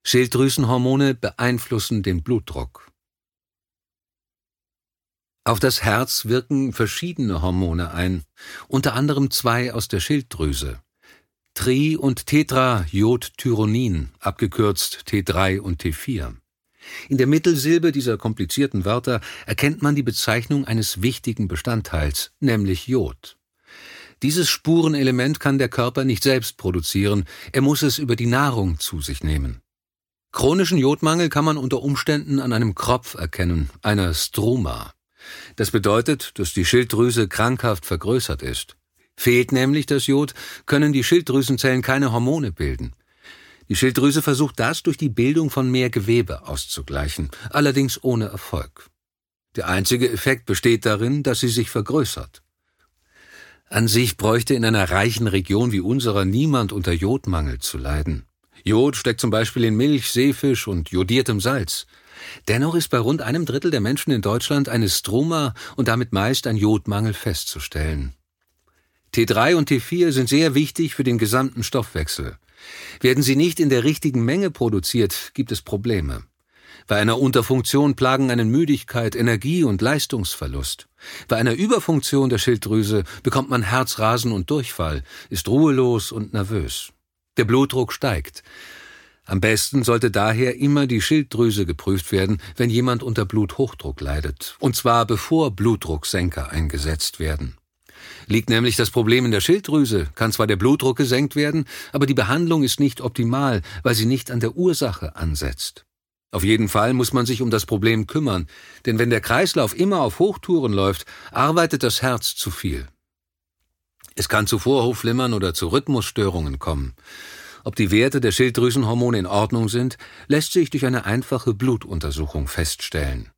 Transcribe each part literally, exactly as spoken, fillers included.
Schilddrüsenhormone beeinflussen den Blutdruck. Auf das Herz wirken verschiedene Hormone ein, unter anderem zwei aus der Schilddrüse. Tri- und Tetraiodthyronin, abgekürzt T drei und T vier. In der Mittelsilbe dieser komplizierten Wörter erkennt man die Bezeichnung eines wichtigen Bestandteils, nämlich Jod. Dieses Spurenelement kann der Körper nicht selbst produzieren, er muss es über die Nahrung zu sich nehmen. Chronischen Jodmangel kann man unter Umständen an einem Kropf erkennen, einer Struma. Das bedeutet, dass die Schilddrüse krankhaft vergrößert ist. Fehlt nämlich das Jod, können die Schilddrüsenzellen keine Hormone bilden. Die Schilddrüse versucht das durch die Bildung von mehr Gewebe auszugleichen, allerdings ohne Erfolg. Der einzige Effekt besteht darin, dass sie sich vergrößert. An sich bräuchte in einer reichen Region wie unserer niemand unter Jodmangel zu leiden. Jod steckt zum Beispiel in Milch, Seefisch und jodiertem Salz. Dennoch ist bei rund einem Drittel der Menschen in Deutschland eine Struma und damit meist ein Jodmangel festzustellen. T drei und T vier sind sehr wichtig für den gesamten Stoffwechsel. Werden sie nicht in der richtigen Menge produziert, gibt es Probleme. Bei einer Unterfunktion plagen einen Müdigkeit, Energie und Leistungsverlust. Bei einer Überfunktion der Schilddrüse bekommt man Herzrasen und Durchfall, ist ruhelos und nervös. Der Blutdruck steigt. Am besten sollte daher immer die Schilddrüse geprüft werden, wenn jemand unter Bluthochdruck leidet, und zwar bevor Blutdrucksenker eingesetzt werden. Liegt nämlich das Problem in der Schilddrüse, kann zwar der Blutdruck gesenkt werden, aber die Behandlung ist nicht optimal, weil sie nicht an der Ursache ansetzt. Auf jeden Fall muss man sich um das Problem kümmern, denn wenn der Kreislauf immer auf Hochtouren läuft, arbeitet das Herz zu viel. Es kann zu Vorhofflimmern oder zu Rhythmusstörungen kommen. Ob die Werte der Schilddrüsenhormone in Ordnung sind, lässt sich durch eine einfache Blutuntersuchung feststellen.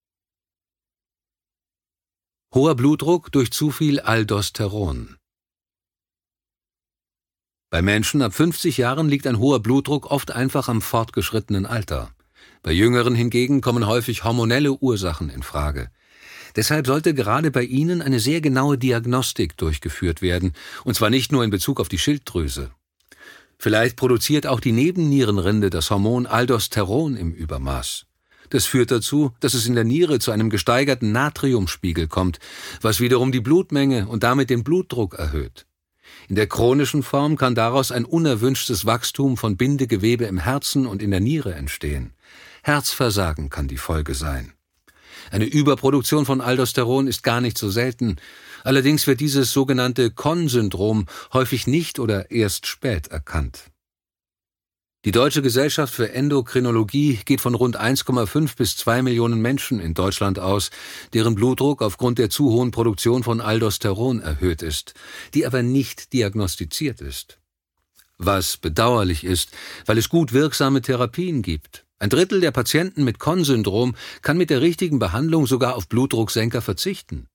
Hoher Blutdruck durch zu viel Aldosteron. Bei Menschen ab fünfzig Jahren liegt ein hoher Blutdruck oft einfach am fortgeschrittenen Alter. Bei Jüngeren hingegen kommen häufig hormonelle Ursachen in Frage. Deshalb sollte gerade bei ihnen eine sehr genaue Diagnostik durchgeführt werden, und zwar nicht nur in Bezug auf die Schilddrüse. Vielleicht produziert auch die Nebennierenrinde das Hormon Aldosteron im Übermaß. Das führt dazu, dass es in der Niere zu einem gesteigerten Natriumspiegel kommt, was wiederum die Blutmenge und damit den Blutdruck erhöht. In der chronischen Form kann daraus ein unerwünschtes Wachstum von Bindegewebe im Herzen und in der Niere entstehen. Herzversagen kann die Folge sein. Eine Überproduktion von Aldosteron ist gar nicht so selten. Allerdings wird dieses sogenannte Conn-Syndrom häufig nicht oder erst spät erkannt. Die Deutsche Gesellschaft für Endokrinologie geht von rund eins Komma fünf bis zwei Millionen Menschen in Deutschland aus, deren Blutdruck aufgrund der zu hohen Produktion von Aldosteron erhöht ist, die aber nicht diagnostiziert ist. Was bedauerlich ist, weil es gut wirksame Therapien gibt. Ein Drittel der Patienten mit Conn-Syndrom kann mit der richtigen Behandlung sogar auf Blutdrucksenker verzichten.